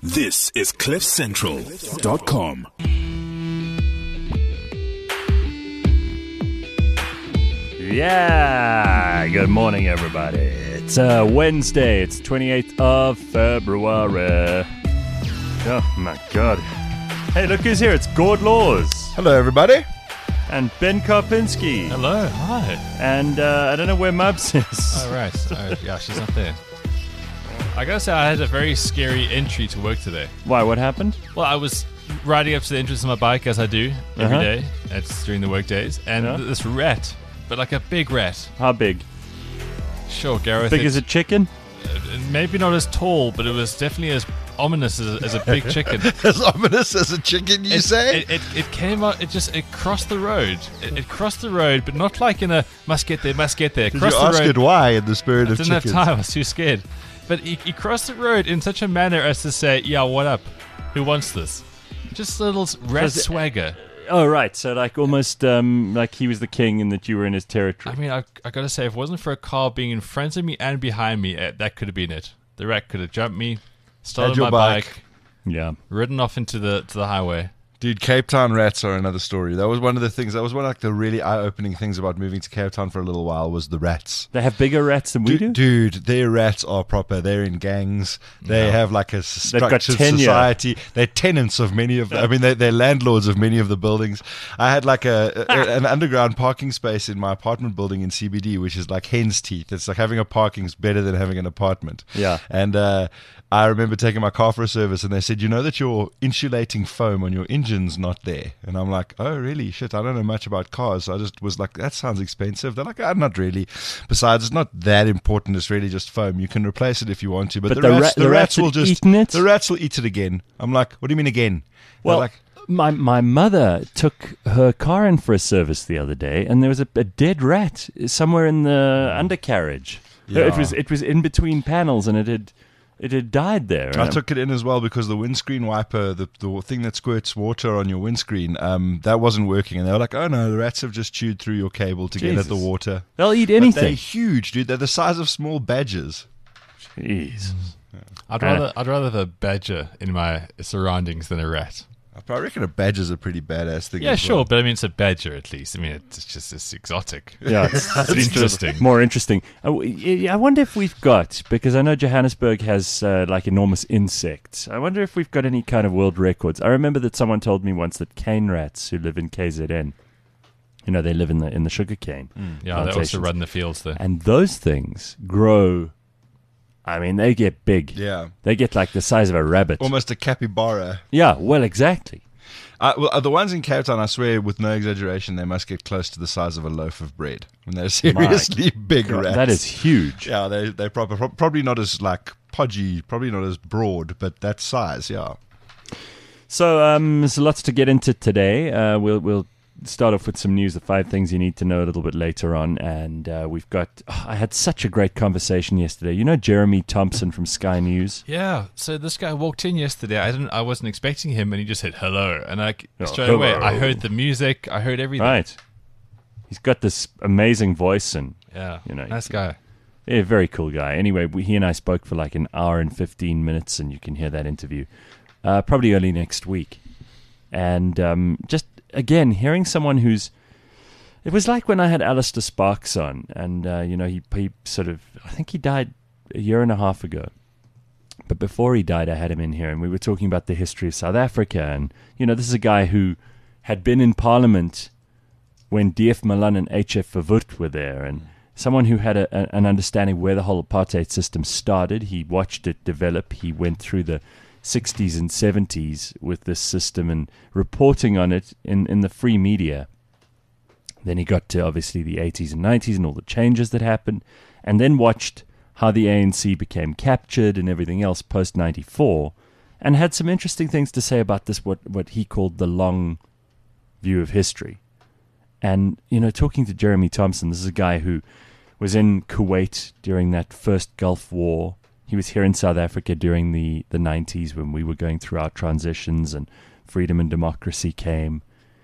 This is CliffCentral.com. Yeah, good morning, everybody. It's Wednesday. It's 28th of February. Oh, my God. Hey, look who's here. It's Gord Laws. Hello, everybody. And Ben Karpinski. Hello, hi. And I don't know where Mubs is. Oh, right. Yeah, she's not there. I gotta say, I had a very scary entry to work today. Why, what happened? Well, I was riding up to the entrance of my bike, as I do every day. It's during the work days. And this rat, but like a big rat. How big? Sure, Gareth. Big as a chicken? Maybe not as tall, but it was definitely as ominous as a big chicken. As ominous as a chicken, you say? It came out, it crossed the road. It crossed the road, but not like in a must get there. Did you ask it why in the spirit of chickens? I didn't have time, I was too scared. But he crossed the road in such a manner as to say, yeah, what up? Who wants this? Just a little rat swagger. Oh, right. So like almost like he was the king and that you were in his territory. I mean, I got to say, if it wasn't for a car being in front of me and behind me, that could have been it. The rat could have jumped me, stolen my bike, ridden off into the highway. Dude, Cape Town rats are another story. That was one of the things. That was one of the really eye-opening things about moving to Cape Town for a little while was the rats. They have bigger rats than we do? Dude, their rats are proper. They're in gangs. They have like a structured tenure. society. They're tenants of many of I mean, they're landlords of many of the buildings. I had like an underground parking space in my apartment building in CBD, which is like hen's teeth. It's like having a parking's better than having an apartment. Yeah. And I remember taking my car for a service and they said, you know that your insulating foam on your engine's not there. And I'm like, oh, really? Shit, I don't know much about cars. So I just was like, that sounds expensive. They're like, not really. Besides, it's not that important. It's really just foam. You can replace it if you want to. But the rats will just eaten it? The rats will eat it again. I'm like, what do you mean again? Well, like, my mother took her car in for a service the other day and there was a dead rat somewhere in the undercarriage. Yeah. It was in between panels and it had died there. I took it in as well because the windscreen wiper, the thing that squirts water on your windscreen, that wasn't working. And they were like, oh no, the rats have just chewed through your cable to get at the water. They'll eat anything. But they're huge, dude. They're the size of small badgers. Jeez. I'd rather have a badger in my surroundings than a rat. I reckon a badger's a pretty badass thing. Yeah, sure, but I mean, it's a badger at least. I mean, it's exotic. Yeah, it's interesting. More interesting. I wonder if we've got, because I know Johannesburg has like enormous insects. I wonder if we've got any kind of world records. I remember that someone told me once that cane rats who live in KZN, they live in the sugar cane. Yeah, they also run the fields there. And those things grow. I mean, they get big. Yeah. They get like the size of a rabbit. Almost a capybara. Yeah, well, exactly. Well, the ones in Cape Town, I swear, with no exaggeration, they must get close to the size of a loaf of bread. When they're seriously big rats. That is huge. Yeah, they're probably not as like podgy, probably not as broad, but that size, yeah. So there's lots to get into today. We'll start off with some news, the 5 things you need to know a little bit later on. And we've got, I had such a great conversation yesterday. You know Jeremy Thompson from Sky News? Yeah, so this guy walked in yesterday. I wasn't expecting him, and he just said hello. And straight away, I heard the music, I heard everything. Right. He's got this amazing voice and, nice guy. Yeah, very cool guy. Anyway, he and I spoke for like an hour and 15 minutes, and you can hear that interview probably early next week. And just, again, hearing someone it was like when I had Alistair Sparks on, and he sort of, I think he died a year and a half ago. But before he died, I had him in here, and we were talking about the history of South Africa. And this is a guy who had been in Parliament when D.F. Malan and H.F. Verwoerd were there, and someone who had an understanding where the whole apartheid system started. He watched it develop. He went through the 60s and 70s with this system and reporting on it in the free media. Then he got to obviously the 80s and 90s and all the changes that happened, and then watched how the ANC became captured and everything else post 94, and had some interesting things to say about this, what he called the long view of history. And talking to Jeremy Thompson, this is a guy who was in Kuwait during that first Gulf War. He was here in South Africa during the 90s when we were going through our transitions and freedom and democracy came.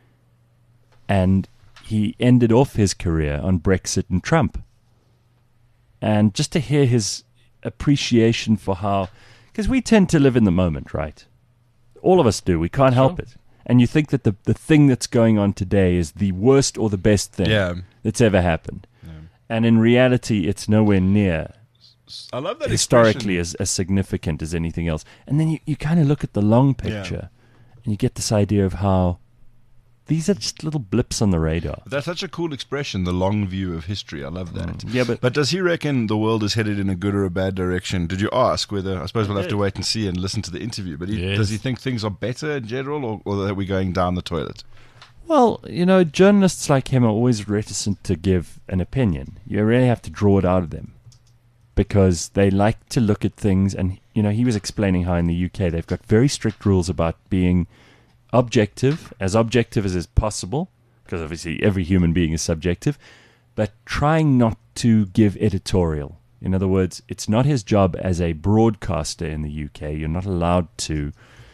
And he ended off his career on Brexit and Trump. And just to hear his appreciation for how because we tend to live in the moment, right? All of us do. We can't help it. And you think that the thing that's going on today is the worst or the best thing that's ever happened. Yeah. And in reality, it's nowhere near I love that historically as significant as anything else. And then you kind of look at the long picture and you get this idea of how these are just little blips on the radar. That's such a cool expression, the long view of history. I love that. Yeah, but does he reckon the world is headed in a good or a bad direction? Did you ask whether, I suppose we'll have to wait and see and listen to the interview, but does he think things are better in general or that we're going down the toilet? Well, journalists like him are always reticent to give an opinion. You really have to draw it out of them because they like to look at things. And, he was explaining how in the UK they've got very strict rules about being objective as is possible, because obviously every human being is subjective, but trying not to give editorial. In other words, it's not his job as a broadcaster in the UK. You're not allowed to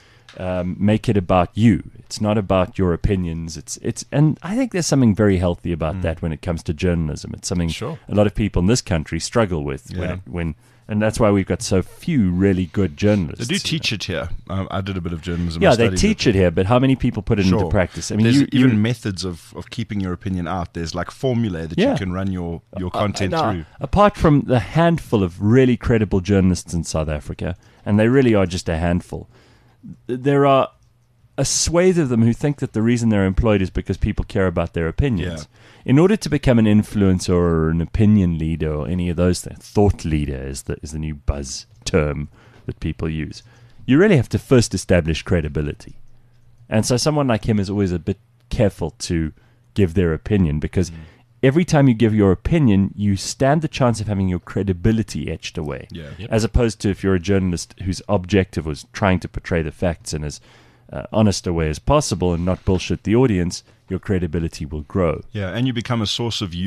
make it about you. It's not about your opinions. And I think there's something very healthy about that when it comes to journalism. It's something a lot of people in this country struggle with and that's why we've got so few really good journalists. They do teach it here. I did a bit of journalism. Yeah, they teach it here, but how many people put it into practice? I mean, there's even methods of keeping your opinion out. There's like formulae that you can run your content through. Apart from the handful of really credible journalists in South Africa, and they really are just a handful, there are a swathe of them who think that the reason they're employed is because people care about their opinions. Yeah. In order to become an influencer or an opinion leader or any of those things, thought leader is the new buzz term that people use, you really have to first establish credibility. And so someone like him is always a bit careful to give their opinion because every time you give your opinion, you stand the chance of having your credibility etched away. Yeah. Yep. As opposed to if you're a journalist whose objective was trying to portray the facts in as honest a way as possible and not bullshit the audience, your credibility will grow. Yeah, and you become a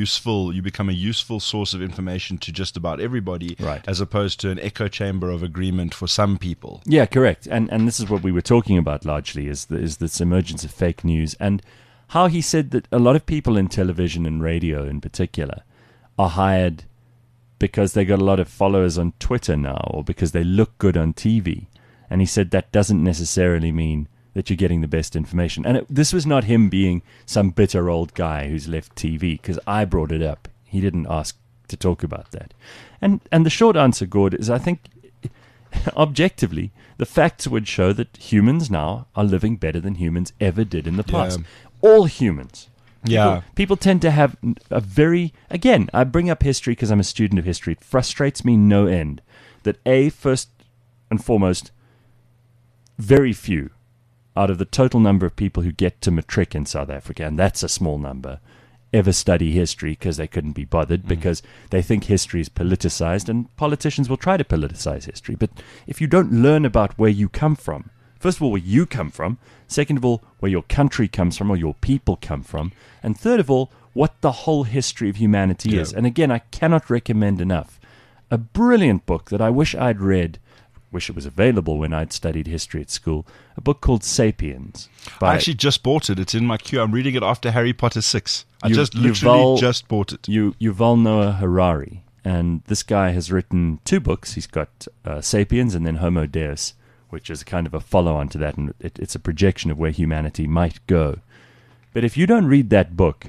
useful source of information to just about everybody, right, as opposed to an echo chamber of agreement for some people. Yeah, correct. And this is what we were talking about largely, is this emergence of fake news, and how he said that a lot of people in television and radio in particular are hired because they got a lot of followers on Twitter now, or because they look good on TV. And he said that doesn't necessarily mean that you're getting the best information. And this was not him being some bitter old guy who's left TV, because I brought it up. He didn't ask to talk about that. And the short answer, Gord, is I think objectively the facts would show that humans now are living better than humans ever did in the past. Yeah. All humans. People tend to have a very... Again, I bring up history because I'm a student of history. It frustrates me no end that first and foremost, very few out of the total number of people who get to matric in South Africa, and that's a small number, ever study history because they couldn't be bothered, because they think history is politicized, and politicians will try to politicize history. But if you don't learn about where you come from, first of all, where you come from, second of all, where your country comes from or your people come from, and third of all, what the whole history of humanity is. And again, I cannot recommend enough a brilliant book that I wish I'd read, wish it was available when I'd studied history at school, a book called Sapiens. I actually just bought it. It's in my queue. I'm reading it after Harry Potter 6. I just bought it. Yuval Noah Harari. And this guy has written 2 books. He's got Sapiens and then Homo Deus, which is kind of a follow-on to that, and it's a projection of where humanity might go. But if you don't read that book,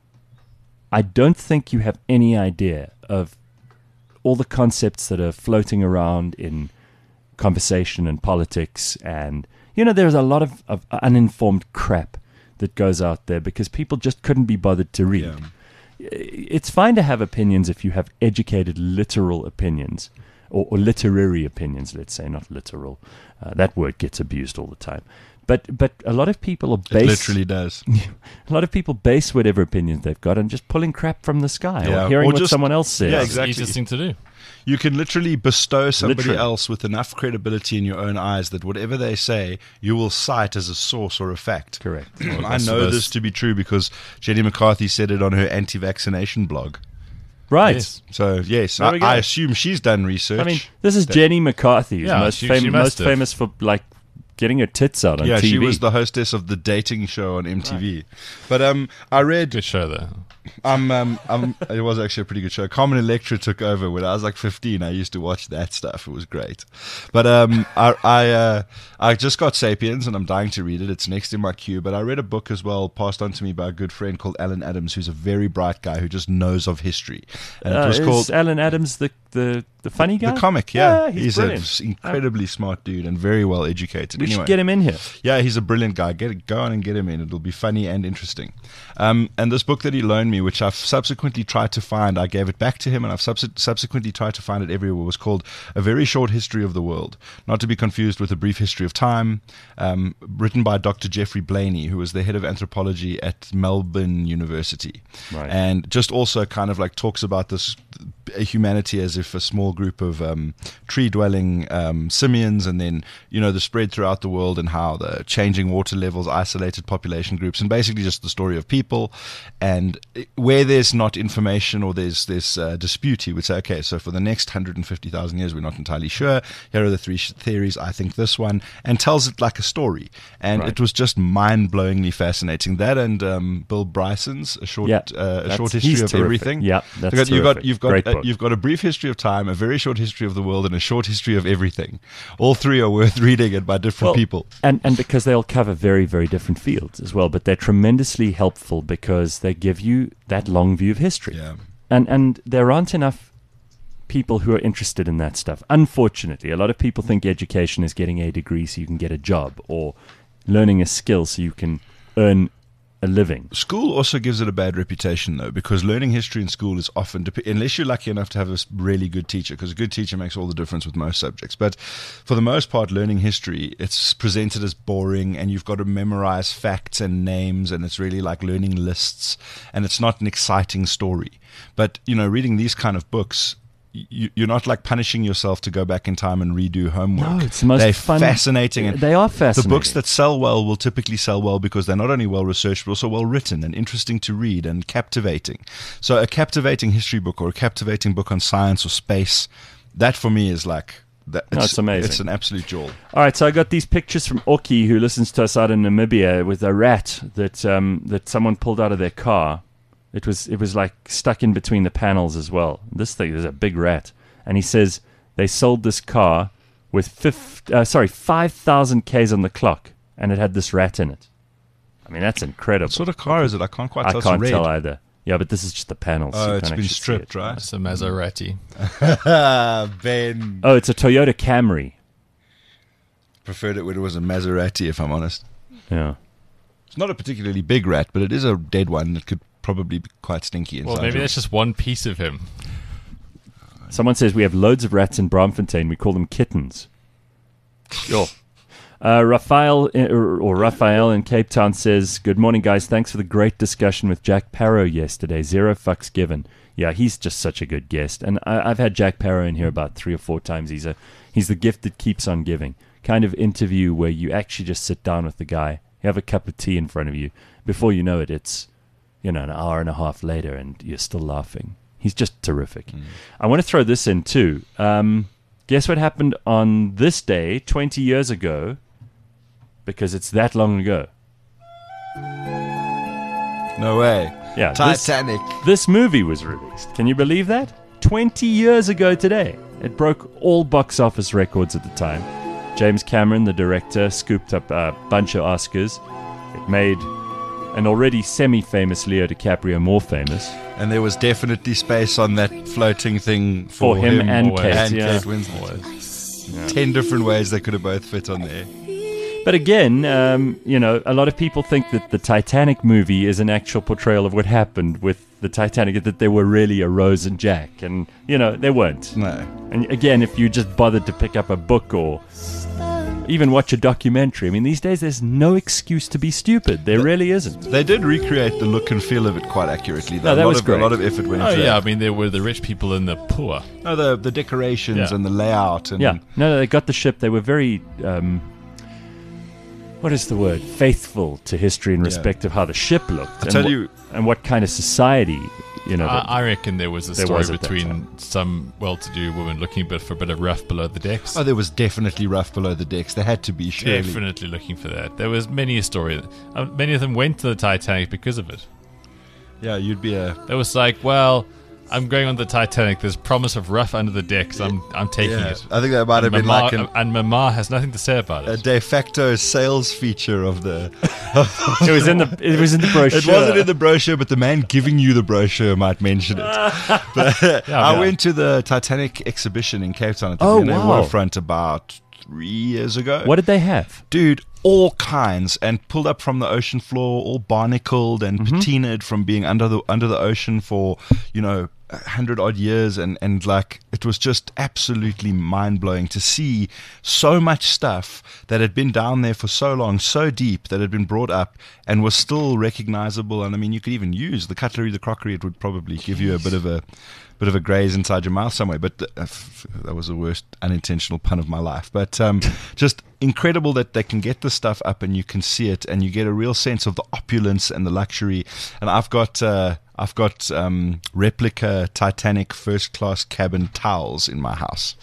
I don't think you have any idea of all the concepts that are floating around in conversation and politics, and there's a lot of uninformed crap that goes out there because people just couldn't be bothered to read. It's fine to have opinions if you have educated literal opinions, or literary opinions, let's say, not literal. That word gets abused all the time. But a lot of people are based... It literally does. A lot of people base whatever opinions they've got on just pulling crap from the sky or hearing what someone else says. Yeah, exactly. It's the easiest thing to do. You can literally bestow somebody else with enough credibility in your own eyes that whatever they say, you will cite as a source or a fact. Correct. Well, I know this to be true because Jenny McCarthy said it on her anti-vaccination blog. Right. Yes. So, yes, I assume she's done research. I mean, this is Jenny McCarthy, who's most famous for, getting her tits out on TV. She was the hostess of the dating show on MTV. Right. But I read... Good show, though. It was actually a pretty good show. Carmen Electra took over when I was like 15. I used to watch that stuff. It was great. But I just got Sapiens, and I'm dying to read it. It's next in my queue. But I read a book as well, passed on to me by a good friend called Alan Adams, who's a very bright guy who just knows of history. And it was called Alan Adams, the funny guy? The comic, yeah. He's an incredibly smart dude and very well educated. We should get him in here. Yeah, he's a brilliant guy. Go on and get him in. It'll be funny and interesting. And this book that he loaned me, which I've subsequently tried to find, I gave it back to him, and I've subsequently tried to find it everywhere, was called A Very Short History of the World, not to be confused with A Brief History of Time, written by Dr. Jeffrey Blaney, who was the head of anthropology at Melbourne University. Right. And just also kind of like talks about this humanity as if a small group of tree-dwelling simians, and then, the spread throughout the world, and how the changing water levels isolated population groups, and basically just the story of people. And where there's not information or there's this dispute, he would say, okay, so for the next 150,000 years, we're not entirely sure. Here are the three theories. I think this one, and tells it like a story. And It was just mind-blowingly fascinating. That and Bill Bryson's A Short History of Everything. Yeah, that's terrific. You've got A Brief History of Time, A Very Short History of the World, and A Short History of Everything. All three are worth reading, and by different people. And because they'll cover very, very different fields as well, but they're tremendously helpful because they give you that long view of history. Yeah. And there aren't enough people who are interested in that stuff. Unfortunately, a lot of people think education is getting a degree so you can get a job, or learning a skill so you can earn a living. School also gives it a bad reputation, though, because learning history in school is often, unless you're lucky enough to have a really good teacher, because a good teacher makes all the difference with most subjects. But for the most part, learning history, it's presented as boring, and you've got to memorize facts and names, and it's really like learning lists, and it's not an exciting story. But, reading these kind of books, you're not like punishing yourself to go back in time and redo homework. No, it's the most fascinating. And they are fascinating. The books that sell well will typically sell well because they're not only well researched, but also well written and interesting to read and captivating. So a captivating history book or a captivating book on science or space, that for me is like... It's amazing. It's an absolute jewel. All right, so I got these pictures from Oki, who listens to us out in Namibia, with a rat that someone pulled out of their car. It was like stuck in between the panels as well. This thing is a big rat. And he says they sold this car with 5,000 Ks on the clock, and it had this rat in it. I mean, that's incredible. What sort of car is it? I can't quite tell. I can't tell either. Yeah, but this is just the panels. Oh, it's been stripped, right? It's a Maserati. Ben. Oh, it's a Toyota Camry. Preferred it when it was a Maserati, if I'm honest. Yeah. It's not a particularly big rat, but it is a dead one that could probably be quite stinky inside. Well, maybe that's just one piece of him. Someone says we have loads of rats in Braamfontein. We call them kittens. Sure. Raphael in Cape Town says, good morning, guys. Thanks for the great discussion with Jack Parrow yesterday. 0 fucks given. Yeah, he's just such a good guest. And I've had Jack Parrow in here about 3 or 4 times. He's the gift that keeps on giving. Kind of interview where you actually just sit down with the guy, you have a cup of tea in front of you. Before you know it, it's an hour and a half later and you're still laughing. He's just terrific. I want to throw this in too. Guess what happened on this day 20 years ago? Because it's that long ago. No way. Yeah, Titanic. This movie was released. Can you believe that? 20 years ago today. It broke all box office records at the time. James Cameron, the director, scooped up a bunch of Oscars. It made an already semi-famous Leo DiCaprio more famous. And there was definitely space on that floating thing for him and Kate Winslet. Yeah. 10 different ways they could have both fit on there. But again, a lot of people think that the Titanic movie is an actual portrayal of what happened with the Titanic, that there were really a Rose and Jack. And, they weren't. No. And again, if you just bothered to pick up a book or even watch a documentary, I mean, these days there's no excuse to be stupid. There really isn't. They did recreate the look and feel of it quite accurately. No, that was great. A lot of effort went into it. Oh, yeah, I mean, there were the rich people and the poor. No, the decorations and the layout. And yeah, no, they got the ship. They were very... what is the word? Faithful to history in respect of how the ship looked. And what kind of society I reckon there was a story between some well-to-do woman looking for a bit of rough below the decks. Oh, there was definitely rough below the decks. There had to be, surely. Definitely looking for that. There was many a story. Many of them went to the Titanic because of it. Yeah, you'd be a... It was like, well, I'm going on the Titanic. There's promise of rough under the decks. I'm taking it. I think that might have been like and Mama has nothing to say about it. A de facto sales feature of the... It was in the brochure. It wasn't in the brochure, but the man giving you the brochure might mention it. But I went to the Titanic exhibition in Cape Town at the V&A Waterfront about 3 years ago. What did they have? Dude, all kinds, and pulled up from the ocean floor, all barnacled and patinaed from being under the ocean for 100 odd years, and like it was just absolutely mind blowing to see so much stuff that had been down there for so long, so deep, that had been brought up and was still recognizable. And I mean, you could even use the cutlery, the crockery. It would probably give you a bit of a graze inside your mouth somewhere, but that was the worst unintentional pun of my life. But just incredible that they can get this stuff up and you can see it, and you get a real sense of the opulence and the luxury. And I've got replica Titanic first class cabin towels in my house.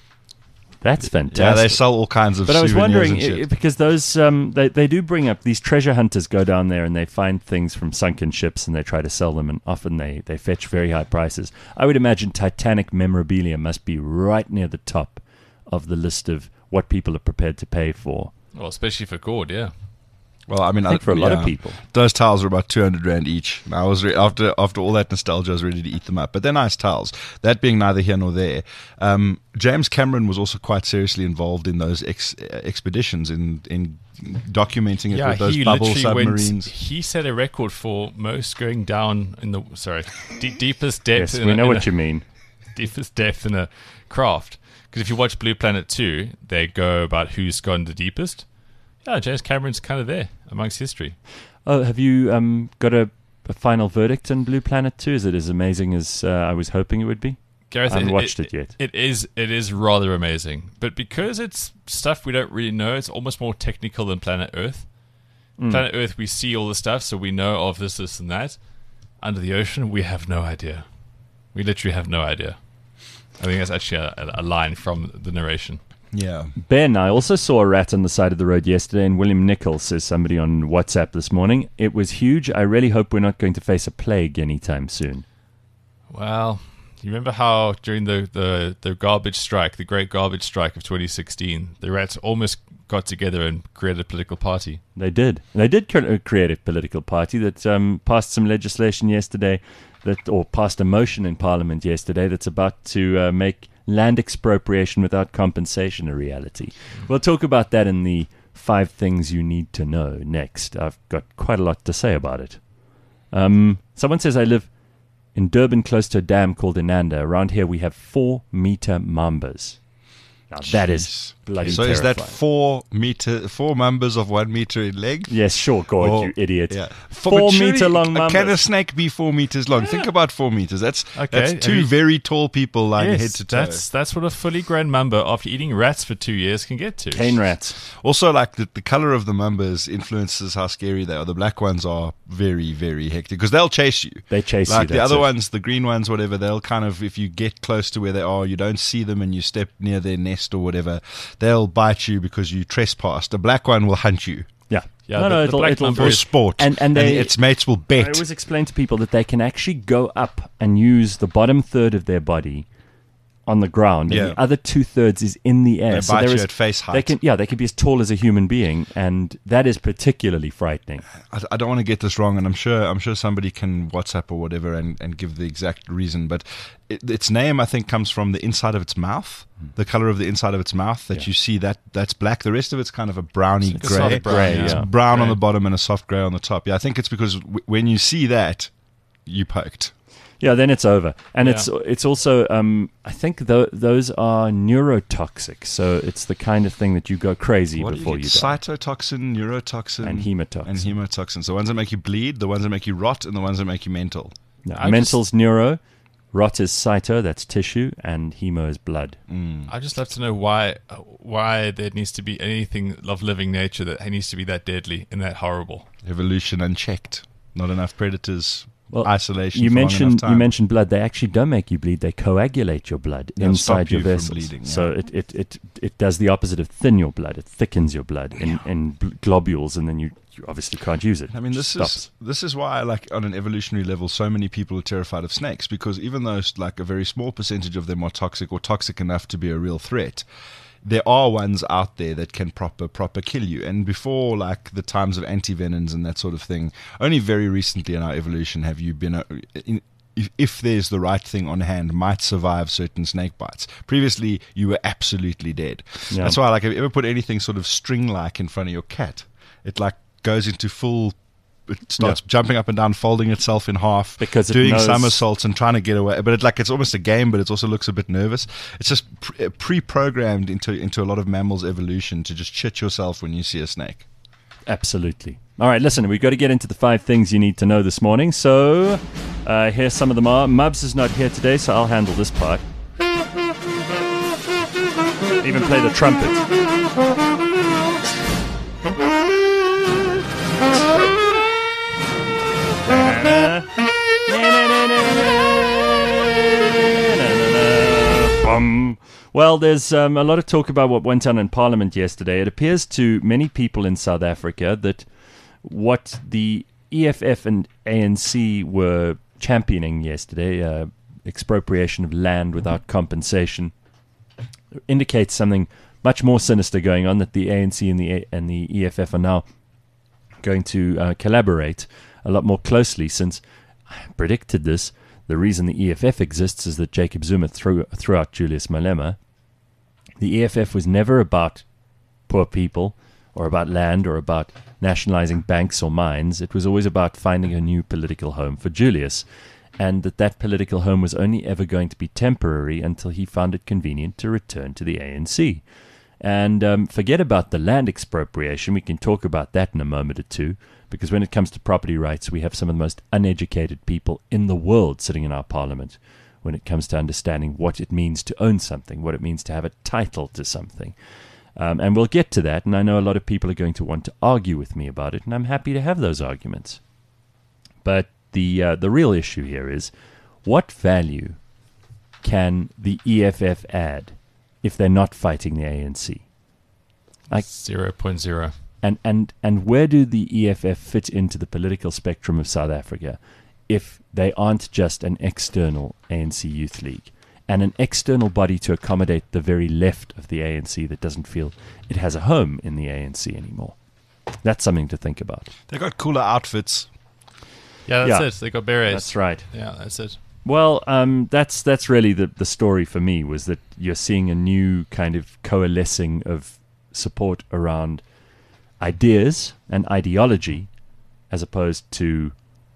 That's fantastic. Yeah, they sell all kinds of. But I was wondering shit. Because those they do bring up these treasure hunters go down there and they find things from sunken ships and they try to sell them, and often they fetch very high prices. I would imagine Titanic memorabilia must be right near the top of the list of what people are prepared to pay for. Well, especially for Gord, yeah. Well, I mean, I think for a lot of people, those towels were about 200 rand each. I was after all that nostalgia, I was ready to eat them up. But they're nice towels. That being neither here nor there. James Cameron was also quite seriously involved in those expeditions in documenting it with those bubble submarines. He set a record for most going down in the deepest depth. Yes, we know what you mean. Deepest depth in a craft. Because if you watch Blue Planet 2, they go about who's gone the deepest. Yeah, James Cameron's kind of there amongst history. Oh, have you got a final verdict on Blue Planet 2? Is it as amazing as I was hoping it would be? Gareth, I haven't watched it yet. It is rather amazing. But because it's stuff we don't really know, it's almost more technical than Planet Earth. Planet Earth, we see all the stuff, so we know of this, and that. Under the ocean, we have no idea. We literally have no idea. I think that's actually a line from the narration. Yeah. Ben, I also saw a rat on the side of the road yesterday, and William Nichols says somebody on WhatsApp this morning. It was huge. I really hope we're not going to face a plague anytime soon. Well, you remember how during the garbage strike, the great garbage strike of 2016, the rats almost got together and created a political party? They did. They did create a political party that passed some legislation yesterday, or passed a motion in Parliament yesterday that's about to make land expropriation without compensation a reality. We'll talk about that in the 5 things you need to know next. I've got quite a lot to say about it. Someone says I live in Durban close to a dam called Inanda. Around here we have 4-meter mambas. Now that is bloody So terrifying. is that 4 mambas of 1 meter in length? Yes, sure, God, you idiot. Yeah. 4 meter long mambas. Can a snake be 4 meters long? Yeah. Think about 4 meters. That's 2 very tall people lying head to toe. That's what a fully grown mamba after eating rats for 2 years can get to. Cane rats. Also, like the color of the mambas influences how scary they are. The black ones are very, very hectic because they'll chase you. They chase you. Like the other ones, the green ones, whatever, they'll kind of, if you get close to where they are, you don't see them and you step near their nest or whatever, they'll bite you because you trespassed. The black one will hunt you. Yeah. It'll for sport. And its mates will bet. I always explain to people that they can actually go up and use the bottom third of their body on the ground, and the other 2/3 is in the air. They bite you at face height. They can be as tall as a human being, and that is particularly frightening. I don't want to get this wrong, and I'm sure somebody can WhatsApp or whatever and give the exact reason, but its name, I think, comes from the inside of its mouth, the color of the inside of its mouth that you see that's black. The rest of it's kind of a browny gray. It's brown on the bottom and a soft gray on the top. Yeah, I think it's because when you see that, you poked. Yeah, then it's over. And it's also, I think those are neurotoxic. So it's the kind of thing that you go crazy before you die. Cytotoxin, neurotoxin. And hemotoxin. So the ones that make you bleed, the ones that make you rot, and the ones that make you mental. No, mental's neuro, rot is cyto, that's tissue, and hemo is blood. I'd just love to know why there needs to be anything of living nature that needs to be that deadly and that horrible. Evolution unchecked. Not enough predators isolation. You for long enough mentioned time. you mentioned blood. They actually don't make you bleed. They coagulate your blood They'll inside stop your you from vessels. bleeding, yeah. So it does the opposite of thin your blood. It thickens your blood in globules, and then you obviously can't use it. I mean, It this stops. is why, like, on an evolutionary level, so many people are terrified of snakes, because even though like a very small percentage of them are toxic or toxic enough to be a real threat, there are ones out there that can proper kill you. And before, like, the times of antivenoms and that sort of thing, only very recently in our evolution have you been if there's the right thing on hand, might survive certain snake bites. Previously, you were absolutely dead. Yeah. That's why, like, if you ever put anything sort of string-like in front of your cat, it like goes into full. It starts jumping up and down, folding itself in half, Because it doing knows- somersaults and trying to get away. But it's almost a game, but it also looks a bit nervous. It's just pre-programmed into a lot of mammals' evolution to just shit yourself when you see a snake. Absolutely. All right, listen, we've got to get into the 5 things you need to know this morning. So here's some of them are. Mubs is not here today, so I'll handle this part. Even play the trumpet. Well, there's a lot of talk about what went on in Parliament yesterday. It appears to many people in South Africa that what the EFF and ANC were championing yesterday, expropriation of land without compensation, indicates something much more sinister going on, that the ANC and the EFF are now going to collaborate a lot more closely, since I predicted this. The reason the EFF exists is that Jacob Zuma threw out Julius Malema. The EFF was never about poor people or about land or about nationalizing banks or mines. It was always about finding a new political home for Julius, and that political home was only ever going to be temporary until he found it convenient to return to the ANC. And forget about the land expropriation. We can talk about that in a moment or two, because when it comes to property rights, we have some of the most uneducated people in the world sitting in our parliament when it comes to understanding what it means to own something, what it means to have a title to something. And we'll get to that, and I know a lot of people are going to want to argue with me about it, and I'm happy to have those arguments. But the real issue here is, what value can the EFF add if they're not fighting the ANC? Like 0.0. And where do the EFF fit into the political spectrum of South Africa if they aren't just an external ANC Youth League and an external body to accommodate the very left of the ANC that doesn't feel it has a home in the ANC anymore? That's something to think about. They got cooler outfits. Yeah, that's it. They got berets. That's right. Yeah, that's it. Well, that's really the story for me, was that you're seeing a new kind of coalescing of support around ideas and ideology, as opposed to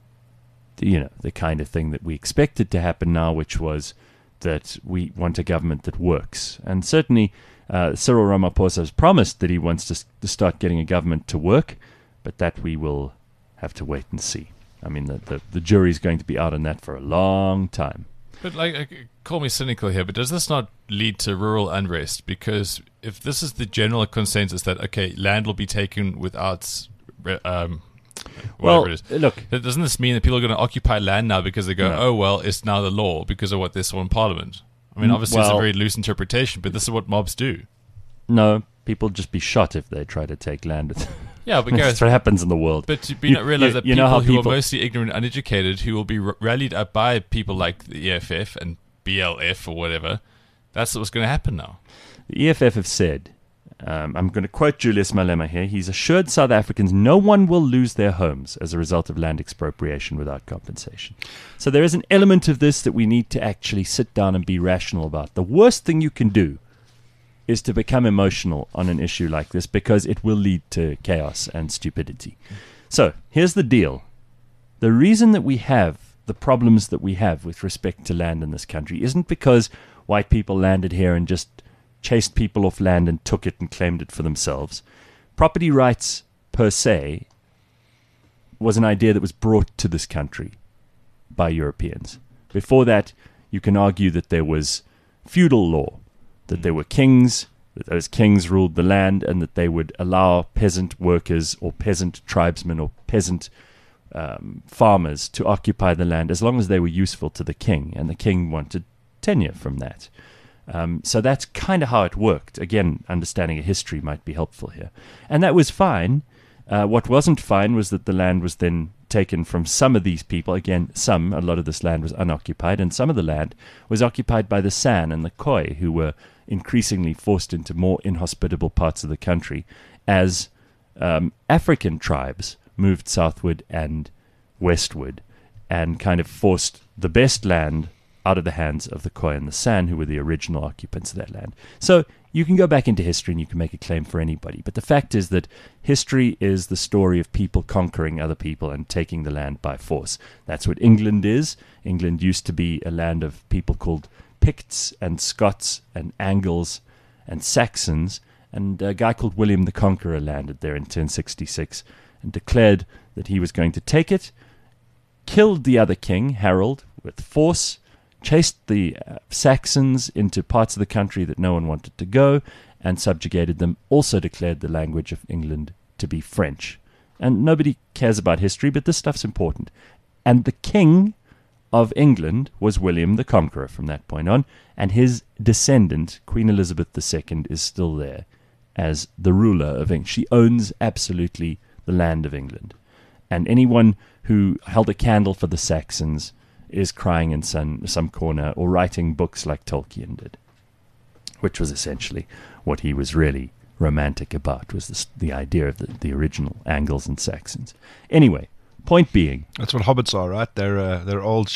the kind of thing that we expected to happen now, which was that we want a government that works. And certainly Cyril Ramaphosa has promised that he wants to start getting a government to work, but that we will have to wait and see. I mean, the jury's going to be out on that for a long time. But, call me cynical here, but does this not lead to rural unrest? Because if this is the general consensus that, okay, land will be taken without, Well, it is, look, doesn't this mean that people are going to occupy land now because they go, oh, well, it's now the law because of what they saw in Parliament? I mean, obviously it's a very loose interpretation, but this is what mobs do. No, people just be shot if they try to take land. Yeah, but Gareth, that's what happens in the world. But do you not realize that know how who are mostly ignorant and uneducated, who will be rallied up by people like the EFF and BLF or whatever, that's what's going to happen now. The EFF have said, I'm going to quote Julius Malema here, he's assured South Africans no one will lose their homes as a result of land expropriation without compensation. So there is an element of this that we need to actually sit down and be rational about. The worst thing you can do is to become emotional on an issue like this, because it will lead to chaos and stupidity. So here's the deal. The reason that we have the problems that we have with respect to land in this country isn't because white people landed here and just chased people off land and took it and claimed it for themselves. Property rights per se was an idea that was brought to this country by Europeans. Before that, you can argue that there was feudal law, that there were kings, that those kings ruled the land, and that they would allow peasant workers or peasant tribesmen or peasant farmers to occupy the land as long as they were useful to the king, and the king wanted tenure from that. So that's kind of how it worked. Again, understanding a history might be helpful here. And that was fine. What wasn't fine was that the land was then taken from some of these people. Again, a lot of this land was unoccupied, and some of the land was occupied by the San and the Khoi, who were increasingly forced into more inhospitable parts of the country as African tribes moved southward and westward and kind of forced the best land out of the hands of the Khoi and the San, who were the original occupants of that land. So you can go back into history and you can make a claim for anybody. But the fact is that history is the story of people conquering other people and taking the land by force. That's what England is. England used to be a land of people called Picts and Scots and Angles and Saxons. And a guy called William the Conqueror landed there in 1066 and declared that he was going to take it, killed the other king, Harold, with force, chased the Saxons into parts of the country that no one wanted to go, and subjugated them, also declared the language of England to be French. And nobody cares about history, but this stuff's important. And the king of England was William the Conqueror from that point on, and his descendant, Queen Elizabeth II, is still there as the ruler of England. She owns absolutely the land of England. And anyone who held a candle for the Saxons is crying in some corner or writing books like Tolkien did, which was essentially what he was really romantic about, was the idea of the original Angles and Saxons. Anyway, point being, that's what hobbits are, right? They're old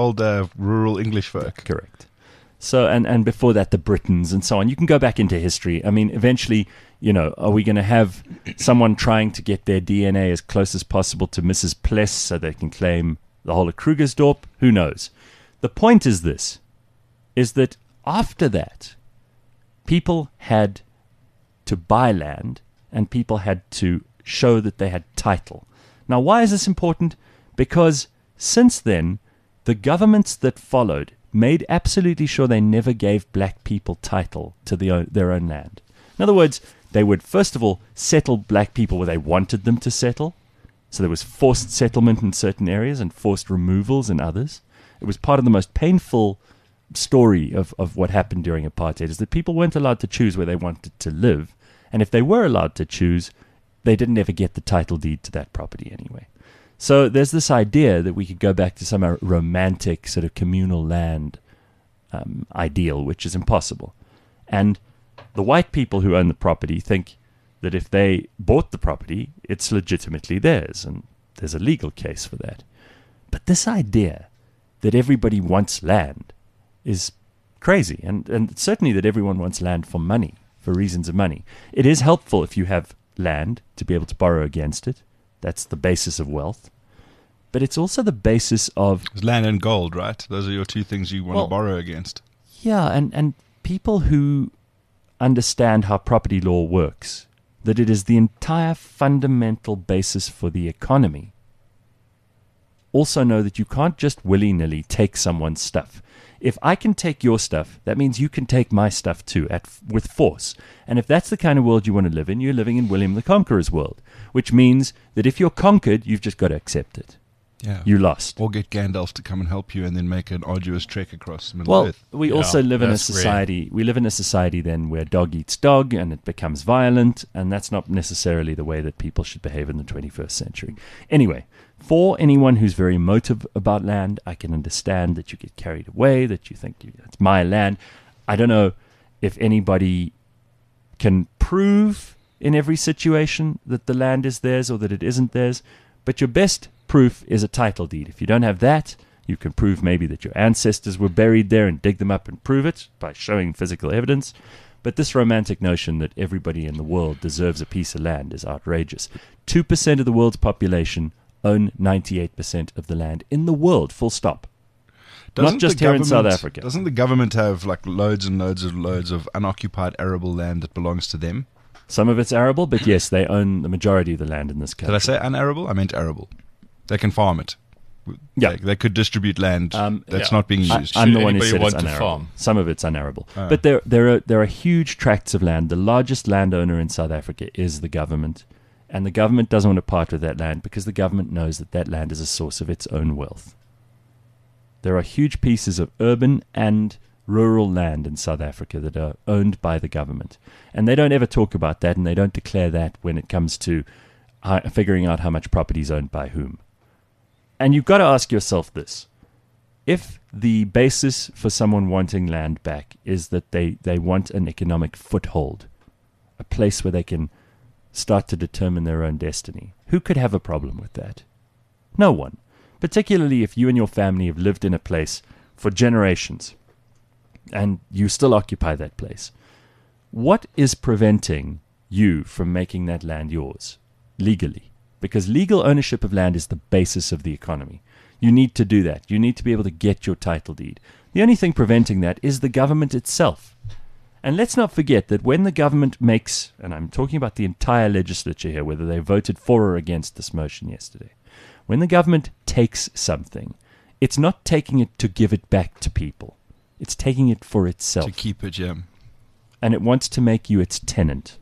rural English folk. Correct. So and before that, the Britons and so on. You can go back into history. I mean, eventually, are we going to have someone trying to get their DNA as close as possible to Mrs. Pless so they can claim the whole of Krugersdorp? Who knows? The point is this, is that after that, people had to buy land and people had to show that they had title. Now, why is this important? Because since then, the governments that followed made absolutely sure they never gave black people title to their own land. In other words, they would first of all settle black people where they wanted them to settle. So there was forced settlement in certain areas and forced removals in others. It was part of the most painful story of what happened during apartheid, is that people weren't allowed to choose where they wanted to live. And if they were allowed to choose, they didn't ever get the title deed to that property anyway. So there's this idea that we could go back to some romantic sort of communal land ideal, which is impossible. And the white people who own the property think that if they bought the property, it's legitimately theirs, and there's a legal case for that. But this idea that everybody wants land is crazy, and certainly that everyone wants land for money, for reasons of money. It is helpful if you have land to be able to borrow against it. That's the basis of wealth. But it's also the basis of... It's land and gold, right? Those are your two things you want to borrow against. Yeah, and people who understand how property law works, that it is the entire fundamental basis for the economy, also know that you can't just willy-nilly take someone's stuff. If I can take your stuff, that means you can take my stuff too, with force. And if that's the kind of world you want to live in, you're living in William the Conqueror's world, which means that if you're conquered, you've just got to accept it. Yeah. You lost. Or get Gandalf to come and help you and then make an arduous trek across Middle-earth. Well, we also live in a society. We live in a society then where dog eats dog and it becomes violent, and that's not necessarily the way that people should behave in the 21st century. Anyway, for anyone who's very emotive about land, I can understand that you get carried away, that you think it's my land. I don't know if anybody can prove in every situation that the land is theirs or that it isn't theirs, but your best proof is a title deed. If you don't have that, you can prove maybe that your ancestors were buried there and dig them up and prove it by showing physical evidence. But this romantic notion that everybody in the world deserves a piece of land is outrageous. 2% of the world's population own 98% of the land in the world, full stop. Not just here in South Africa. Doesn't the government have like loads and loads of unoccupied arable land that belongs to them? Some of it's arable, but yes, they own the majority of the land in this country. Did I say unarable? I meant arable. They can farm it. Yeah. They could distribute land that's not being used. I'm the one who said it's want to unarable. farm? Some of it's unarable. But there are huge tracts of land. The largest landowner in South Africa is the government. And the government doesn't want to part with that land because the government knows that that land is a source of its own wealth. There are huge pieces of urban and rural land in South Africa that are owned by the government. And they don't ever talk about that, and they don't declare that when it comes to figuring out how much property is owned by whom. And you've got to ask yourself this. If the basis for someone wanting land back is that they want an economic foothold, a place where they can start to determine their own destiny, who could have a problem with that? No one. Particularly if you and your family have lived in a place for generations and you still occupy that place. What is preventing you from making that land yours legally? Because legal ownership of land is the basis of the economy. You need to do that. You need to be able to get your title deed. The only thing preventing that is the government itself. And let's not forget that when the government makes, and I'm talking about the entire legislature here, whether they voted for or against this motion yesterday, when the government takes something, it's not taking it to give it back to people. It's taking it for itself. To keep it, yeah. And it wants to make you its tenant.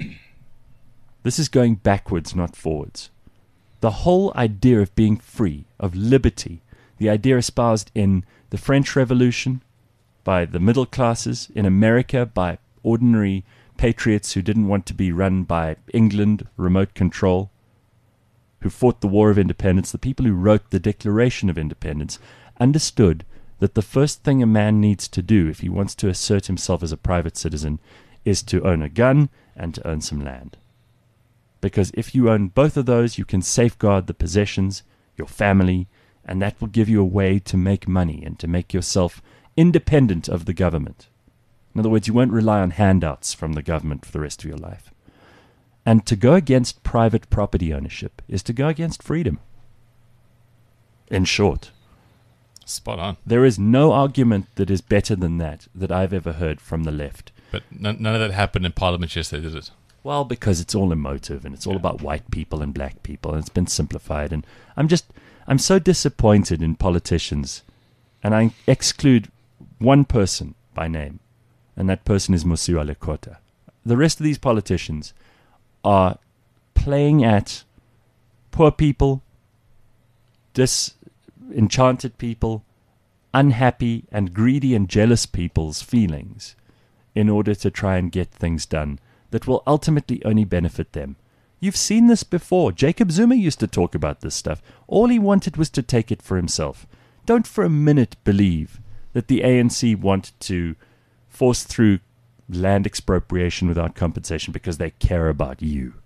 This is going backwards, not forwards. The whole idea of being free, of liberty, the idea espoused in the French Revolution by the middle classes, in America by ordinary patriots who didn't want to be run by England, remote control, who fought the War of Independence, the people who wrote the Declaration of Independence, understood that the first thing a man needs to do if he wants to assert himself as a private citizen is to own a gun and to own some land. Because if you own both of those, you can safeguard the possessions, your family, and that will give you a way to make money and to make yourself independent of the government. In other words, you won't rely on handouts from the government for the rest of your life. And to go against private property ownership is to go against freedom. In short, Spot on. there is no argument that is better than that I've ever heard from the left. But none of that happened in Parliament yesterday, did it? Well, because it's all emotive and it's all about white people and black people and it's been simplified. And I'm so disappointed in politicians, and I exclude one person by name, and that person is Mosiuoa Lekota. The rest of these politicians are playing at poor people, disenchanted people, unhappy and greedy and jealous people's feelings in order to try and get things done that will ultimately only benefit them. You've seen this before. Jacob Zuma used to talk about this stuff. All he wanted was to take it for himself. Don't for a minute believe that the ANC want to force through land expropriation without compensation because they care about you.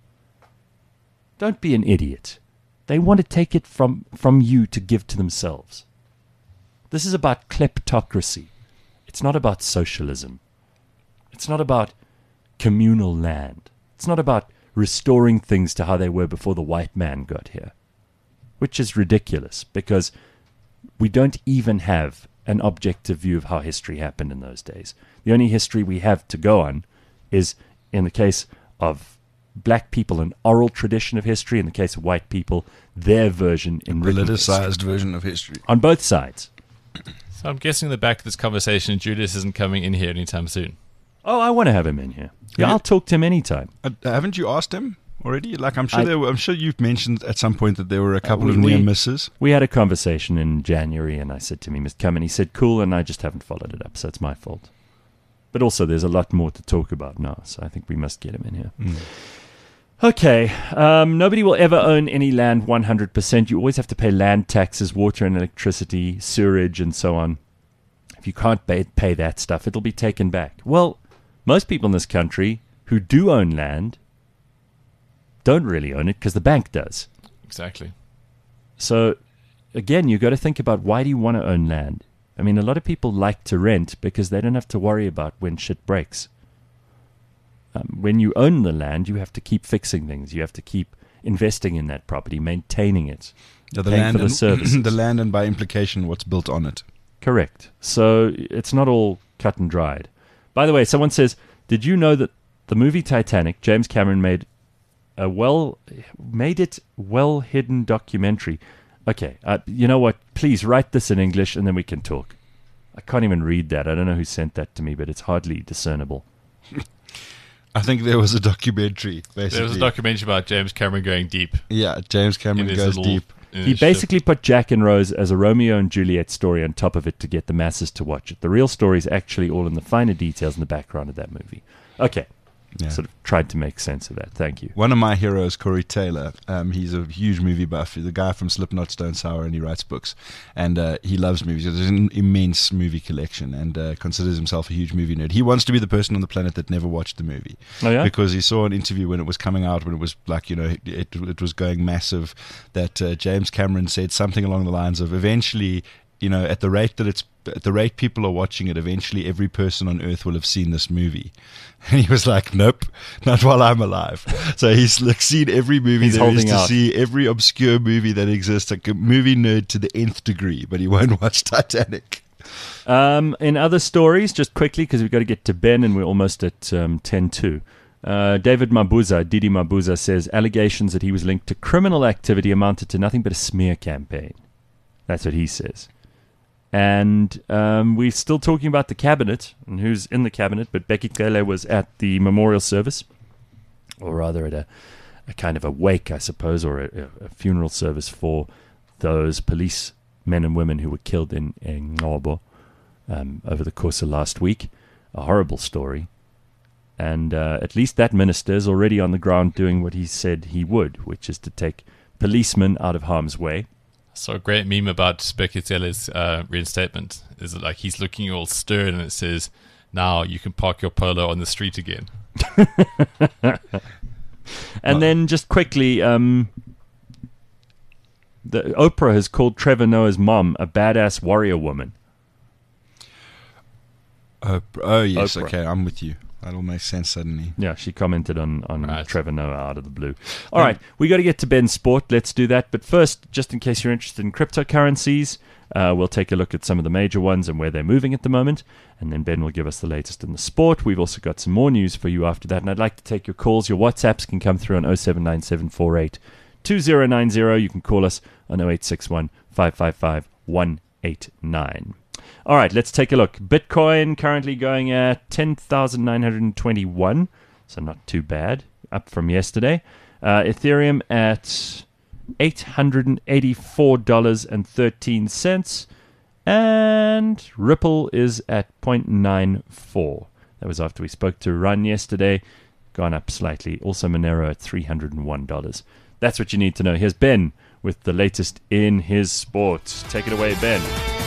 Don't be an idiot. They want to take it from you to give to themselves. This is about kleptocracy. It's not about socialism. It's not about communal land. It's not about restoring things to how they were before the white man got here, which is ridiculous because we don't even have an objective view of how history happened in those days. The only history we have to go on is, in the case of black people, an oral tradition of history. In the case of white people, their version in written history. Politicized version of history. On both sides. So I'm guessing in the back of this conversation, Julius isn't coming in here anytime soon. Oh, I want to have him in here. Yeah, I'll talk to him anytime. Haven't you asked him already? Like, I'm sure you've mentioned at some point that there were a couple of near misses. We had a conversation in January, and I said to him, he must come, and he said, cool, and I just haven't followed it up, so it's my fault. But also, there's a lot more to talk about now, so I think we must get him in here. Okay, nobody will ever own any land 100%. You always have to pay land taxes, water and electricity, sewerage, and so on. If you can't pay that stuff, it'll be taken back. Well, most people in this country who do own land don't really own it because the bank does. Exactly. So, again, you've got to think about, why do you want to own land? I mean, a lot of people like to rent because they don't have to worry about when shit breaks. When you own the land, you have to keep fixing things. You have to keep investing in that property, maintaining it, paying for the services. The land, and by implication, what's built on it. Correct. So it's not all cut and dried. By the way, someone says, did you know that the movie Titanic, James Cameron made it well-hidden documentary? Okay, you know what? Please write this in English and then we can talk. I can't even read that. I don't know who sent that to me, but it's hardly discernible. I think there was a documentary, basically. There was a documentary about James Cameron going deep. Yeah, James Cameron in his goes little- deep. in He his basically put Jack and Rose as a Romeo and Juliet story on top of it to get the masses to watch it. The real story is actually all in the finer details in the background of that movie. Okay. Yeah. Sort of tried to make sense of that. Thank you. One of my heroes, Corey Taylor, he's a huge movie buff. He's the guy from Slipknot, Stone Sour, and he writes books. And he loves movies. He has an immense movie collection and considers himself a huge movie nerd. He wants to be the person on the planet that never watched the movie. Oh, yeah? Because he saw an interview when it was coming out, when it was like, it was going massive, that James Cameron said something along the lines of, eventually, at the rate people are watching it, eventually every person on earth will have seen this movie. And he was like, nope, not while I'm alive. So he's like seen every movie He's there is holding to out. see, every obscure movie that exists, like a movie nerd to the nth degree, but he won't watch Titanic. In other stories, just quickly, because we've got to get to Ben and we're almost at 10-2. David Mabuza, Didi Mabuza, says allegations that he was linked to criminal activity amounted to nothing but a smear campaign. That's what he says. And we're still talking about the cabinet and who's in the cabinet, but Becky Cele was at the memorial service, or rather at a kind of a wake, I suppose, or a funeral service for those police men and women who were killed in Ngobo over the course of last week. A horrible story. And at least that minister is already on the ground doing what he said he would, which is to take policemen out of harm's way. So a great meme about Beketele's reinstatement is like he's looking all stern and it says, now you can park your polo on the street again. And then just quickly, the Oprah has called Trevor Noah's mom a badass warrior woman. Oh yes, Oprah. okay, I'm with you. That all makes sense suddenly. Yeah, she commented on Right. Trevor Noah out of the blue. All right, we got to get to Ben's Sport. Let's do that. But first, just in case you're interested in cryptocurrencies, we'll take a look at some of the major ones and where they're moving at the moment. And then Ben will give us the latest in the sport. We've also got some more news for you after that. And I'd like to take your calls. Your WhatsApps can come through on 079748 2090. You can call us on 0861 555 189. All right, let's take a look. Bitcoin currently going at 10,921, so not too bad, up from yesterday. Ethereum at $884.13, and Ripple is at 0.94. That was after we spoke to Run yesterday, gone up slightly. Also Monero at $301. That's what you need to know. Here's Ben with the latest in his sport. Take it away, Ben.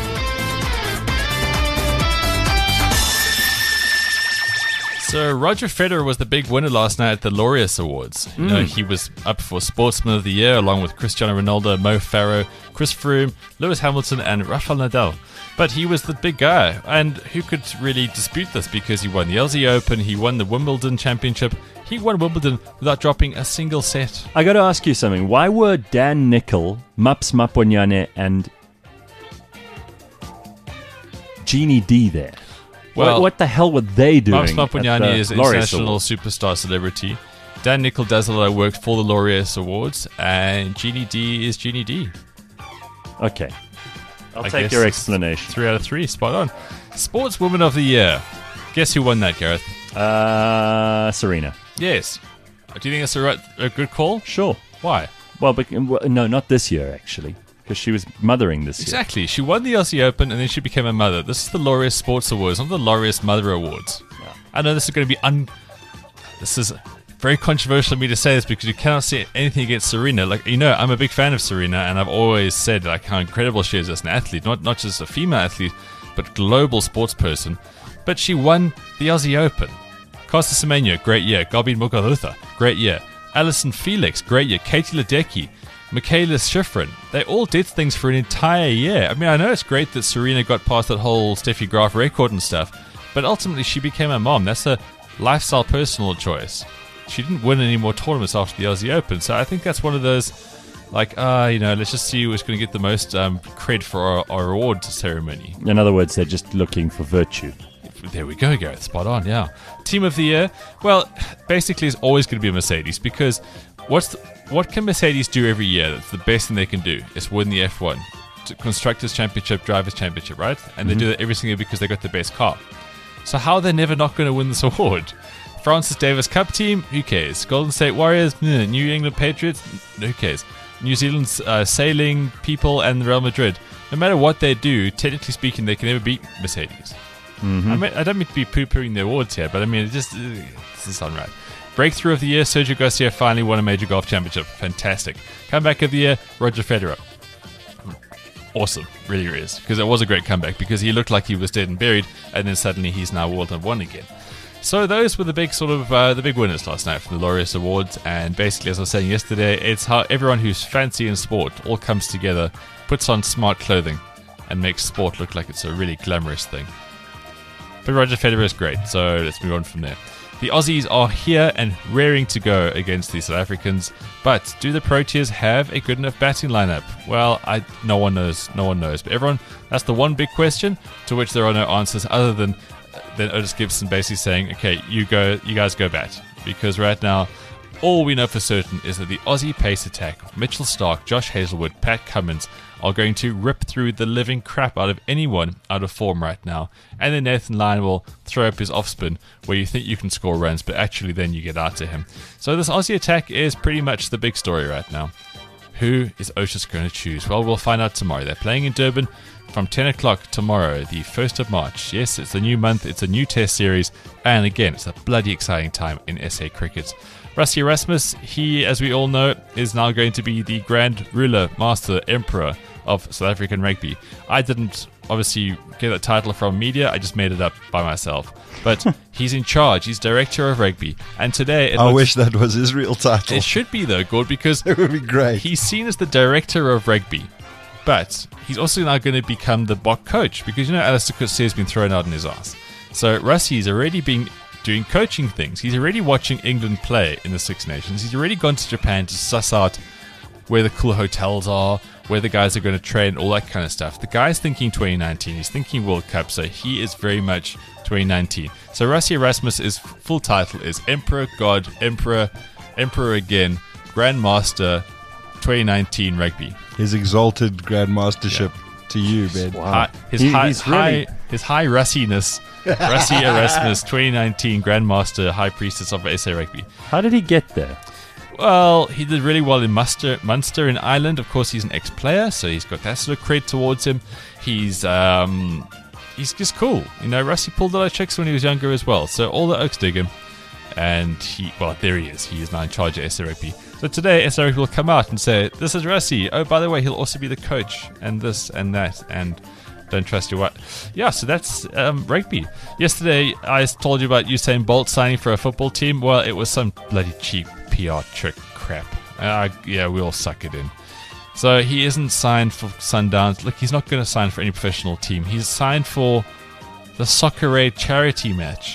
So Roger Federer was the big winner last night at the Laureus Awards. You know, he was up for Sportsman of the Year along with Cristiano Ronaldo, Mo Farah, Chris Froome, Lewis Hamilton and Rafael Nadal. But he was the big guy, and who could really dispute this because he won the LZ Open, he won the Wimbledon Championship, he won Wimbledon without dropping a single set. I got to ask you something. Why were Dan Nicol, Maps Maponyane, and Jeannie D there? Well, what the hell were they doing? Maps at Maponyane the is an Laureus international Awards? superstar celebrity. Dan Nicol does a lot of work for the Laureus Awards, and Jeannie D is Jeannie D. Okay. I'll I take guess your it's explanation. 3 out of 3, spot on. Sportswoman of the Year. Guess who won that, Gareth? Serena. Yes. Do you think that's a good call? Sure. Why? Well, no, not this year, actually, because she was mothering this year. Exactly. She won the LC Open and then she became a mother. This is the Laureus Sports Awards, not the Laureus Mother Awards. Yeah. I know this is going to be This is very controversial of me to say this because you cannot say anything against Serena. Like, you know, I'm a big fan of Serena and I've always said like how incredible she is as an athlete, not just a female athlete, but global sports person. But she won the Aussie Open. Costa Semenya, great year. Garbine Muguruza, great year. Alison Felix, great year. Katie Ledecky, Michaela Schifrin. They all did things for an entire year. I mean, I know it's great that Serena got past that whole Steffi Graf record and stuff, but ultimately she became a mom. That's a lifestyle personal choice. She didn't win any more tournaments after the Aussie Open, so I think that's one of those, like, let's just see who's going to get the most cred for our award ceremony. In other words, they're just looking for virtue. There we go, Gareth. Spot on, yeah. Team of the year? Well, basically it's always going to be a Mercedes because what can Mercedes do every year that's the best thing they can do? Is win the F1. Constructors' Championship, Drivers' Championship, right? And they do that every single year because they got the best car. So how are they never not going to win this award? Francis Davis Cup team, who cares? Golden State Warriors, New England Patriots, who cares? New Zealand's sailing people and Real Madrid. No matter what they do, technically speaking, they can never beat Mercedes. I don't mean to be poo-pooing the awards here, but I mean, this is unright. Breakthrough of the year, Sergio Garcia finally won a major golf championship. Fantastic. Comeback of the year, Roger Federer. Awesome, really is, because it was a great comeback, because he looked like he was dead and buried, and then suddenly he's now world number one again. So those were the big the big winners last night for the Laureus Awards, and basically, as I was saying yesterday, it's how everyone who's fancy in sport all comes together, puts on smart clothing, and makes sport look like it's a really glamorous thing. But Roger Federer is great, so let's move on from there. The Aussies are here and raring to go against the South Africans, but do the Proteas have a good enough batting lineup? Well, no one knows. But everyone, that's the one big question to which there are no answers other than Otis Gibson basically saying, okay, you guys go bat. Because right now, all we know for certain is that the Aussie pace attack of Mitchell Starc, Josh Hazlewood, Pat Cummins are going to rip through the living crap out of anyone out of form right now. And then Nathan Lyon will throw up his off spin where you think you can score runs, but actually then you get out to him. So this Aussie attack is pretty much the big story right now. Who is Otis going to choose? Well, we'll find out tomorrow. They're playing in Durban from 10 o'clock tomorrow, the 1st of March. Yes, it's a new month, it's a new test series, and again, it's a bloody exciting time in SA cricket. Rassie Erasmus, he, as we all know, is now going to be the Grand Ruler, Master, Emperor of South African rugby. I didn't obviously get that title from media, I just made it up by myself. But he's in charge, he's Director of Rugby. And today... I wish that was his real title. It should be though, Gord, because... It would be great. He's seen as the Director of Rugby. But he's also now going to become the Bok coach, because you know Alistair Coetzee has been thrown out in his ass. So Rassie's already been doing coaching things. He's already watching England play in the Six Nations. He's already gone to Japan to suss out where the cool hotels are, where the guys are going to train, all that kind of stuff. The guy's thinking 2019. He's thinking World Cup, so he is very much 2019. So Rassie Erasmus' is full title is Emperor God, Emperor again, Grandmaster 2019 Rugby. His exalted Grandmastership to you, Ben. Wow. His high Rassiness, Rassie Erasmus 2019 Grandmaster High Priestess of SA Rugby. How did he get there? Well, he did really well in Munster in Ireland. Of course, he's an ex-player, so he's got that sort of cred towards him. He's just cool. You know, Rassie pulled a lot of tricks when he was younger as well. So all the Oaks dig him. And there he is. He is now in charge of SA Rugby. So today, SA Rugby will come out and say, this is Rassie. Oh, by the way, he'll also be the coach. And this and that. And don't trust your what. Yeah, so that's rugby. Yesterday, I told you about Usain Bolt signing for a football team. Well, it was some bloody cheap PR trick crap. Yeah, we all suck it in. So he isn't signed for Sundowns. Look, he's not going to sign for any professional team. He's signed for the Soccer Aid charity match.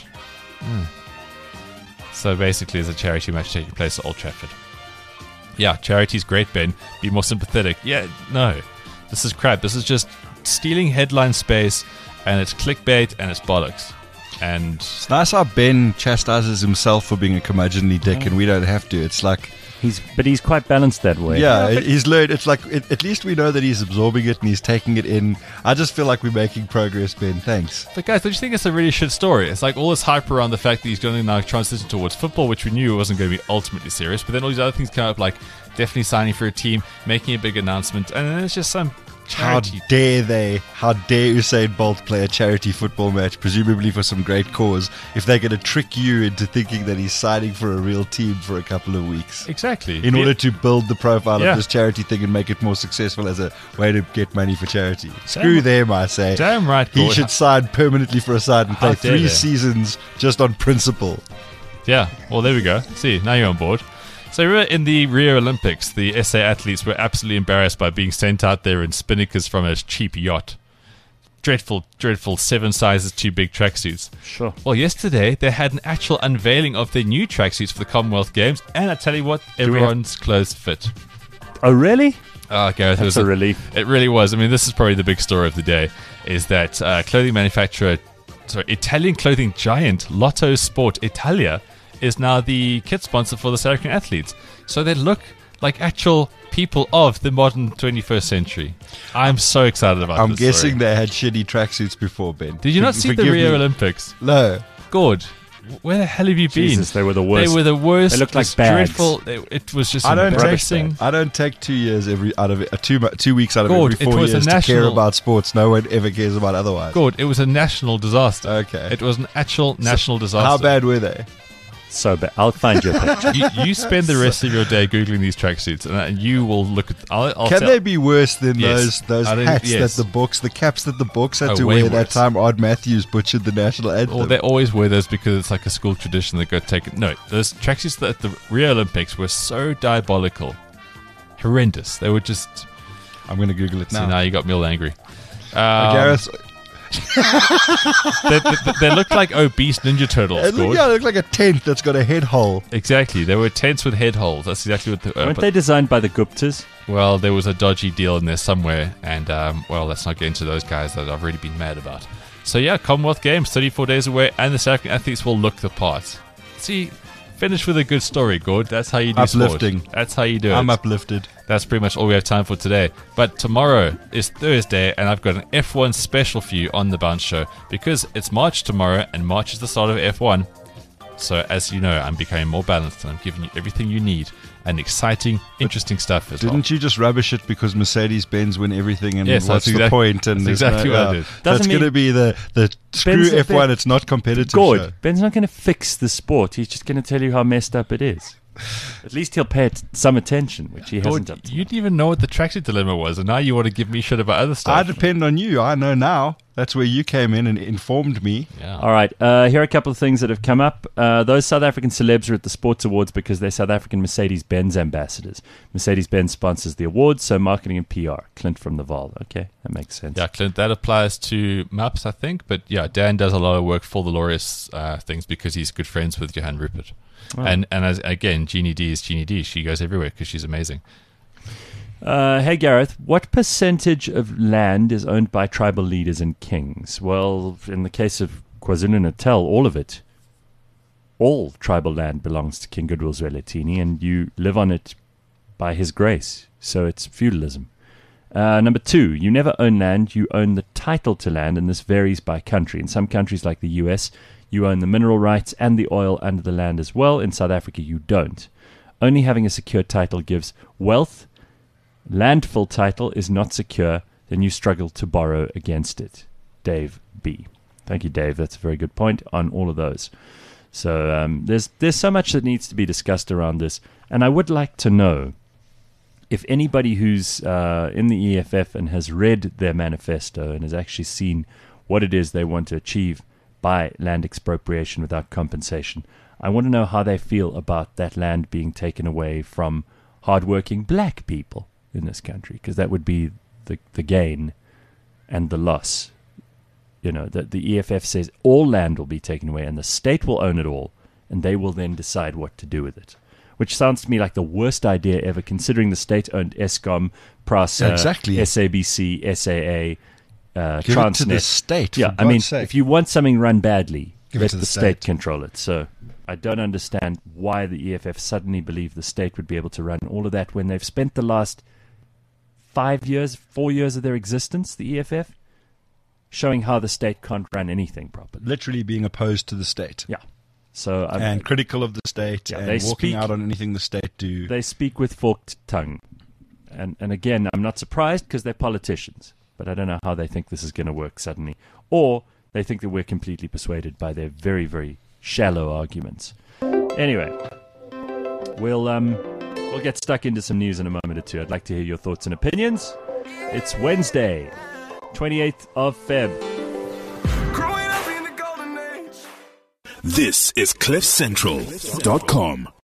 So basically, there's a charity match taking place at Old Trafford. Yeah, charity's great, Ben. Be more sympathetic. Yeah, no. This is crap. This is just stealing headline space, and it's clickbait, and it's bollocks. And it's nice how Ben chastises himself for being a curmudgeonly dick, and we don't have to. It's like he's quite balanced that way. Yeah, he's learned. It's like at least we know that he's absorbing it and he's taking it in. I just feel like we're making progress, Ben. Thanks. But guys, don't you think it's a really shit story? It's like all this hype around the fact that he's going to now transition towards football, which we knew wasn't going to be ultimately serious. But then all these other things come up, like definitely signing for a team, making a big announcement, and then it's just some charity. How dare Usain Bolt play a charity football match, presumably for some great cause, if they're going to trick you into thinking that he's signing for a real team for a couple of weeks. Exactly. In order to build the profile of this charity thing and make it more successful as a way to get money for charity. Screw them, I say. Damn right, He should sign permanently for a side and play 3 seasons just on principle. Yeah, well, there we go. See, now you're on board. So in the Rio Olympics, the SA athletes were absolutely embarrassed by being sent out there in spinnakers from a cheap yacht. Dreadful, 7 sizes too big tracksuits. Sure. Well, yesterday they had an actual unveiling of their new tracksuits for the Commonwealth Games, and I tell you what, everyone's clothes fit. Oh, really? Oh, Gareth, that's a relief. It really was. I mean, this is probably the big story of the day, is that Italian clothing giant Lotto Sport Italia is now the kit sponsor for the South African athletes. So they look like actual people of the modern 21st century. I'm so excited about this. I'm guessing they had shitty tracksuits before, Ben. Did you not see the Rio Olympics? No. Good. where the hell have you been? Jesus, they were the worst. They were the worst. They looked like It's bags. dreadful. It was just I don't embarrassing. take 2 years out of it, 2 weeks out of God, every it 4 was a years to care national- about sports. No one ever cares about otherwise. God, it was a national disaster. Okay. It was an actual national disaster. How bad were they? So bad. I'll find you a picture. You spend the rest of your day googling these tracksuits, and you will look at. I'll Can tell- they be worse than Yes. those I don't- hats yes. that the caps that the Bucks had Oh, to way wear that worse. time Odd Matthews butchered the national anthem? Or they always wear those because it's like a school tradition. They go take it. No, those tracksuits at the Rio Olympics were so diabolical, horrendous. They were just. I'm going to Google it So now. now you got me all angry. Gareth, They looked like obese Ninja Turtles. it Gord. looked like a tent that's got a head hole. Exactly. They were tents with head holes. That's exactly what they were. Weren't But- they designed by the Guptas? Well, there was a dodgy deal in there somewhere, and well, let's not get into those guys that I've really been mad about. So yeah, Commonwealth Games, 34 days away, and the South African athletes will look the part. See, finish with a good story, Gord. That's how you do Uplifting. sport. That's how you do it. I'm uplifted. That's pretty much all we have time for today. But tomorrow is Thursday, and I've got an F1 special for you on the Bounce Show because it's March tomorrow, and March is the start of F1. So, as you know, I'm becoming more balanced, and I'm giving you everything you need and exciting, interesting stuff as well. Didn't you just rubbish it because Mercedes-Benz win everything and Yes, what's that's the exact- point? And that's there's exactly no, what I did. That's Doesn't going to mean- be the screw Ben's- F1. It's not competitive. Good. show. Ben's not going to fix the sport. He's just going to tell you how messed up it is. At least he'll pay it some attention, which he hasn't Gord, done. you didn't even know what the tracksuit dilemma was, and now you want to give me shit about other I stuff. depend on you. I know now. That's where you came in and informed me. Yeah. All right, here are a couple of things that have come up. Those South African celebs are at the Sports Awards because they're South African Mercedes-Benz ambassadors. Mercedes-Benz sponsors the awards, so marketing and PR. Clint from the Val. Okay, that makes sense. Yeah, Clint, that applies to MAPS, I think. But yeah, Dan does a lot of work for the Laureus things because he's good friends with Johan Rupert. Oh. And as again, Jeannie D is Jeannie D. She goes everywhere because she's amazing. Hey Gareth, what percentage of land is owned by tribal leaders and kings? Well, in the case of KwaZulu-Natal, all of it. All tribal land belongs to King Goodwill Zwelithini, and you live on it by his grace. So it's feudalism. Number 2, you never own land, you own the title to land, and this varies by country. In some countries like the US, you own the mineral rights and the oil under the land as well. In South Africa, you don't. Only having a secure title gives wealth. Landfill title is not secure, then you struggle to borrow against it. Dave B. Thank you, Dave. That's a very good point on all of those. So there's so much that needs to be discussed around this, and I would like to know if anybody who's in the EFF and has read their manifesto and has actually seen what it is they want to achieve by land expropriation without compensation. I want to know how they feel about that land being taken away from hardworking black people in this country, because that would be the gain and the loss. You know, that the EFF says all land will be taken away and the state will own it all, and they will then decide what to do with it. Which sounds to me like the worst idea ever, considering the state-owned Eskom, PRASA, Exactly. SABC, SAA, Give Transnet. it to the state. For Yeah, I mean, God's sake. if you want something run badly, Give it let to the the state state. control it. So I don't understand why the EFF suddenly believe the state would be able to run all of that when they've spent the last 4 years of their existence, the EFF, showing how the state can't run anything properly. literally being opposed to the state. Yeah. So And critical of the state Yeah, and they walking speak- out on anything the state do. they speak with forked tongue. And again, I'm not surprised because they're politicians. But I don't know how they think this is going to work suddenly. Or they think that we're completely persuaded by their very, very shallow arguments. Anyway, we'll get stuck into some news in a moment or two. I'd like to hear your thoughts and opinions. It's Wednesday, 28th of Feb. This is CliffCentral.com.